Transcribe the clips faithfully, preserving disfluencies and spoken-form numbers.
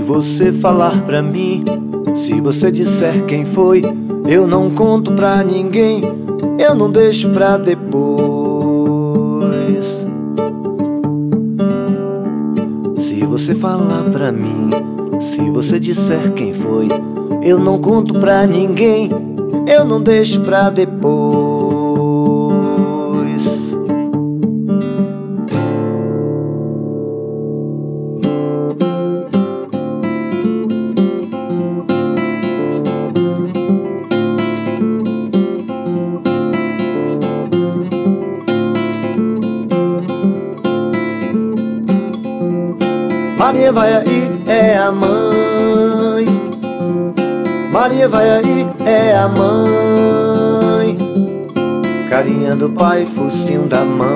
você falar pra mim, se você disser quem foi, eu não conto pra ninguém, eu não deixo pra depois. Se você falar pra mim, se você disser quem foi, eu não conto pra ninguém, eu não deixo pra depois. Maria vai aí, é a mãe. Maria vai aí, é a mãe. Carinha do pai, focinho da mãe.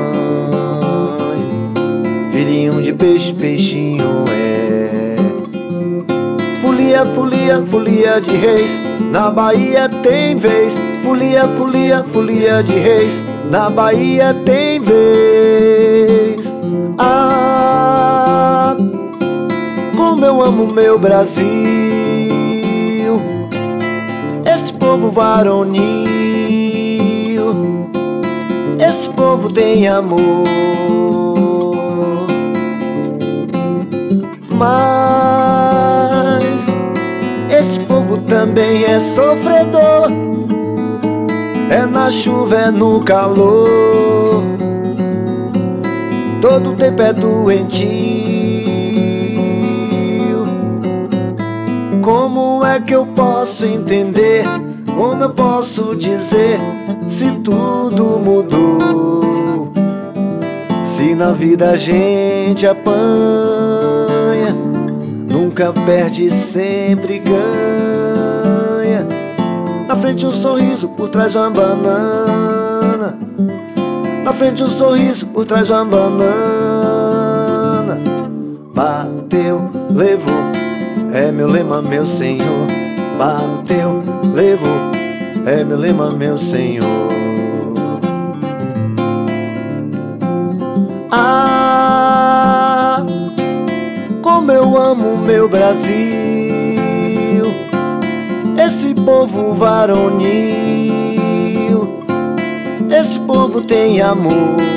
Filhinho de peixe, peixinho é. Folia, folia, folia de reis, na Bahia tem vez. Folia, folia, folia de reis, na Bahia tem vez. Ah, como eu amo meu Brasil, esse povo varonil, esse povo tem amor. Mas esse povo também é sofredor, é na chuva, é no calor, todo tempo é doentio. Como é que eu posso entender? Como eu posso dizer se tudo mudou? Se na vida a gente apanha, nunca perde, sempre ganha. Na frente um sorriso, por trás uma banana. Na frente um sorriso, por trás uma banana. Bateu, levou, é meu lema, meu Senhor. Bateu, levou, é meu lema, meu Senhor. Ah, como eu amo meu Brasil, esse povo varonil, esse povo tem amor.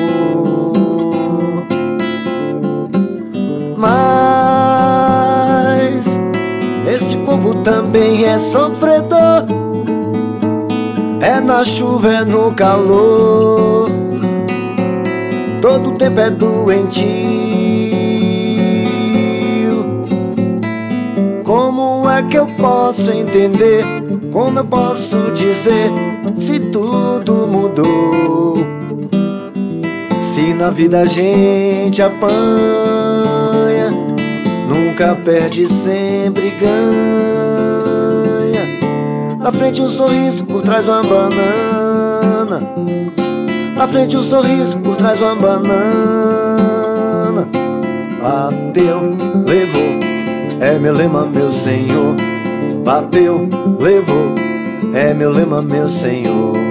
Mas esse povo também é sofredor, é na chuva, é no calor, todo tempo é doentio. Como é que eu posso entender? Como eu posso dizer se tudo mudou? Se na vida a gente apanha, nunca perde, sempre ganha. Na frente um sorriso, por trás uma banana. Na frente um sorriso, por trás uma banana. Bateu, levou, é meu lema, meu Senhor. Bateu, levou, é meu lema, meu Senhor.